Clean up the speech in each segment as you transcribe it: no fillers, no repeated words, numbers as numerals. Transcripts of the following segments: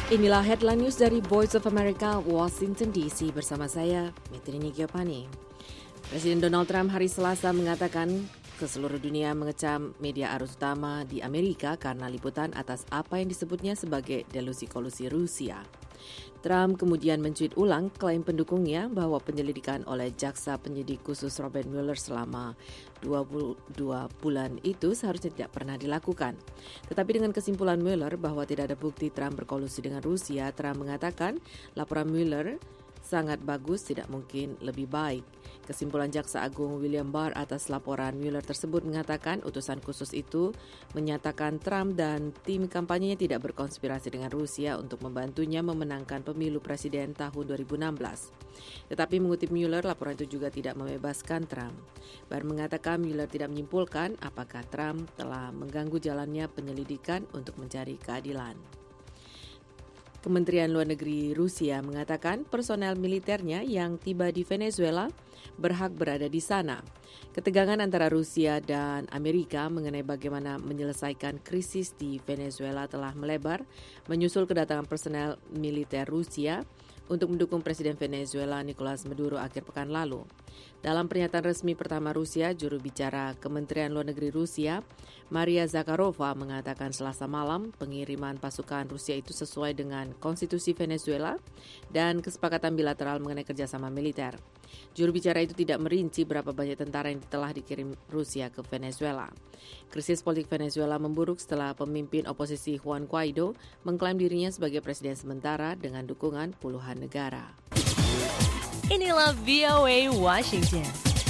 Inilah headline news dari Voice of America, Washington DC bersama saya, Metrini Giovanni. Presiden Donald Trump hari Selasa mengatakan ke seluruh dunia mengecam media arus utama di Amerika karena liputan atas apa yang disebutnya sebagai delusi kolusi Rusia. Trump kemudian mencuit ulang klaim pendukungnya bahwa penyelidikan oleh jaksa penyidik khusus Robert Mueller selama 22 bulan itu seharusnya tidak pernah dilakukan. Tetapi dengan kesimpulan Mueller bahwa tidak ada bukti Trump berkolusi dengan Rusia, Trump mengatakan laporan Mueller sangat bagus, tidak mungkin lebih baik. Kesimpulan Jaksa Agung William Barr atas laporan Mueller tersebut mengatakan utusan khusus itu menyatakan Trump dan tim kampanyenya tidak berkonspirasi dengan Rusia untuk membantunya memenangkan pemilu presiden tahun 2016. Tetapi mengutip Mueller, laporan itu juga tidak membebaskan Trump. Barr mengatakan Mueller tidak menyimpulkan apakah Trump telah mengganggu jalannya penyelidikan untuk mencari keadilan. Kementerian Luar Negeri Rusia mengatakan personel militernya yang tiba di Venezuela berhak berada di sana. Ketegangan antara Rusia dan Amerika mengenai bagaimana menyelesaikan krisis di Venezuela telah melebar, menyusul kedatangan personel militer Rusia untuk mendukung Presiden Venezuela Nicolas Maduro akhir pekan lalu. Dalam pernyataan resmi pertama Rusia, juru bicara Kementerian Luar Negeri Rusia, Maria Zakharova mengatakan Selasa malam pengiriman pasukan Rusia itu sesuai dengan konstitusi Venezuela dan kesepakatan bilateral mengenai kerjasama militer. Juru bicara itu tidak merinci berapa banyak tentara yang telah dikirim Rusia ke Venezuela. Krisis politik Venezuela memburuk setelah pemimpin oposisi Juan Guaido mengklaim dirinya sebagai presiden sementara dengan dukungan puluhan negara. Inilah VOA Washington.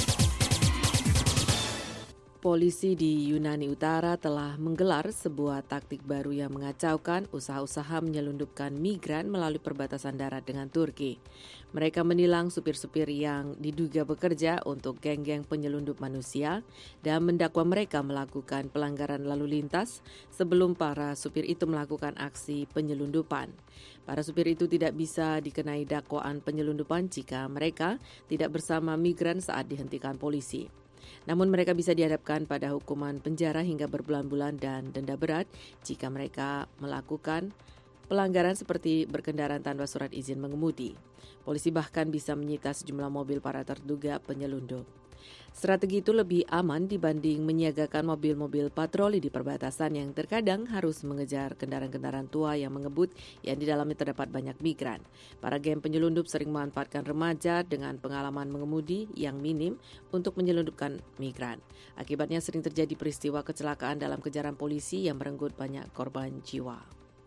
Polisi di Yunani Utara telah menggelar sebuah taktik baru yang mengacaukan usaha-usaha menyelundupkan migran melalui perbatasan darat dengan Turki. Mereka menilang supir-supir yang diduga bekerja untuk geng-geng penyelundup manusia dan mendakwa mereka melakukan pelanggaran lalu lintas sebelum para supir itu melakukan aksi penyelundupan. Para supir itu tidak bisa dikenai dakwaan penyelundupan jika mereka tidak bersama migran saat dihentikan polisi. Namun mereka bisa dihadapkan pada hukuman penjara hingga berbulan-bulan dan denda berat jika mereka melakukan pelanggaran seperti berkendaraan tanpa surat izin mengemudi. Polisi bahkan bisa menyita sejumlah mobil para terduga penyelundup. Strategi itu lebih aman dibanding menyiagakan mobil-mobil patroli di perbatasan yang terkadang harus mengejar kendaraan-kendaraan tua yang mengebut yang di dalamnya terdapat banyak migran. Para geng penyelundup sering memanfaatkan remaja dengan pengalaman mengemudi yang minim untuk menyelundupkan migran. Akibatnya sering terjadi peristiwa kecelakaan dalam kejaran polisi yang merenggut banyak korban jiwa.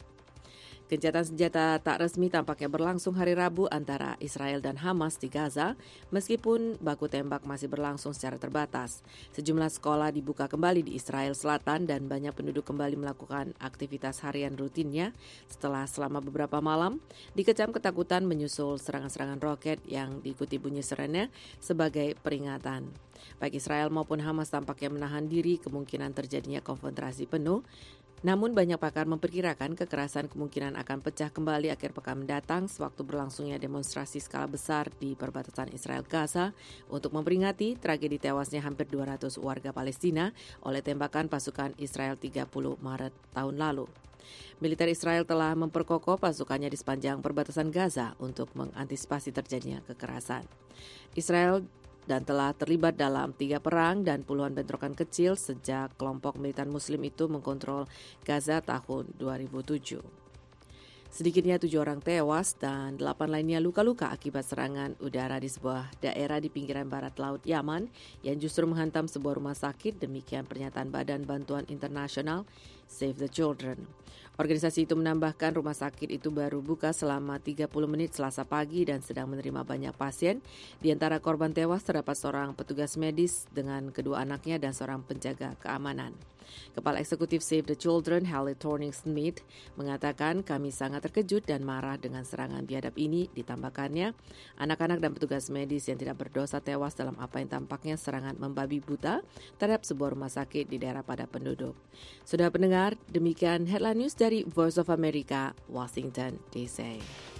Gencatan senjata tak resmi tampaknya berlangsung hari Rabu antara Israel dan Hamas di Gaza, meskipun baku tembak masih berlangsung secara terbatas. Sejumlah sekolah dibuka kembali di Israel Selatan dan banyak penduduk kembali melakukan aktivitas harian rutinnya setelah selama beberapa malam dikecam ketakutan menyusul serangan-serangan roket yang diikuti bunyi sirene sebagai peringatan. Baik Israel maupun Hamas tampaknya menahan diri kemungkinan terjadinya konfrontasi penuh. Namun banyak pakar memperkirakan kekerasan kemungkinan akan pecah kembali akhir pekan mendatang sewaktu berlangsungnya demonstrasi skala besar di perbatasan Israel-Gaza untuk memperingati tragedi tewasnya hampir 200 warga Palestina oleh tembakan pasukan Israel 30 Maret tahun lalu. Militer Israel telah memperkokoh pasukannya di sepanjang perbatasan Gaza untuk mengantisipasi terjadinya kekerasan. Israel dan telah terlibat dalam 3 perang dan puluhan bentrokan kecil sejak kelompok militan muslim itu mengkontrol Gaza tahun 2007. Sedikitnya 7 orang tewas dan 8 lainnya luka-luka akibat serangan udara di sebuah daerah di pinggiran barat laut Yaman yang justru menghantam sebuah rumah sakit, demikian pernyataan Badan Bantuan Internasional Save the Children. Organisasi itu menambahkan rumah sakit itu baru buka selama 30 menit Selasa pagi dan sedang menerima banyak pasien. Di antara korban tewas terdapat seorang petugas medis dengan kedua anaknya dan seorang penjaga keamanan. Kepala Eksekutif Save the Children, Hallie Thorning-Smith, mengatakan kami sangat terkejut dan marah dengan serangan biadab ini. Ditambahkannya, anak-anak dan petugas medis yang tidak berdosa tewas dalam apa yang tampaknya serangan membabi buta terhadap sebuah rumah sakit di daerah padat penduduk. Sudah pendengar, demikian headline news dari Voice of America, Washington DC.